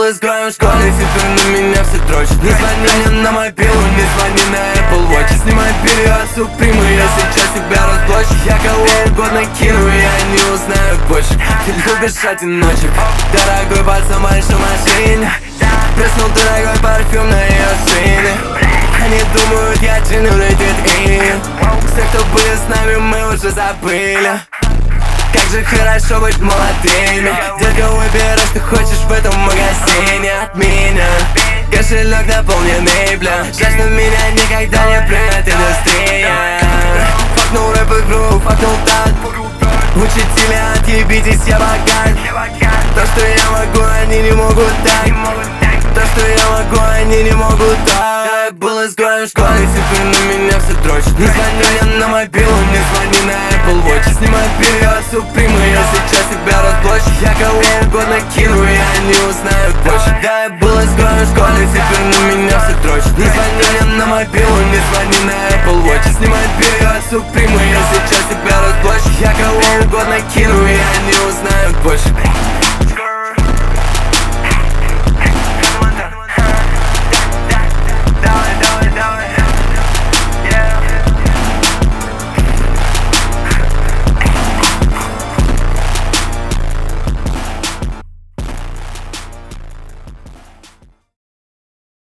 был изгоем в школе, теперь на меня все дрочат. Не звони мне на мобилу, не звони на Apple Watch. Снимай белье от Суприма, я сейчас тебя разблочу. Я кого угодно кину, я не узнаю больше. Ты любишь одиночек, дорогой пацан в большой машине. Плеснул дорогой парфюм на ее шире. Они думают, я джину летит им. Все, кто были с нами, мы уже забыли. Как же хорошо быть молодыми. Детка, выбирай, что хочешь в этом магазине от меня. Кошелек наполненный, бля. Жаль, что меня никогда не примет индустрия. Факнул рэп игру, факнул так. Учителя, отъебитесь, я богат. То, что я могу, они не могут так. То, что я могу, они не могут так. Я был изгоем в школе, теперь на меня все дрочат. Не звони мне на мобилу, не звони на Apple Watch. Снимай белье от Суприма, я сейчас тебя разблочу. Я кого угодно кину, я не узнаю больше. Да, я был изгоем в школе, теперь на меня все дрочат. Не звони мне на мобилу, не звони на Apple Watch. Снимай белье от Суприма, я сейчас тебя разблочу. Я кого угодно кину, я не узнаю больше.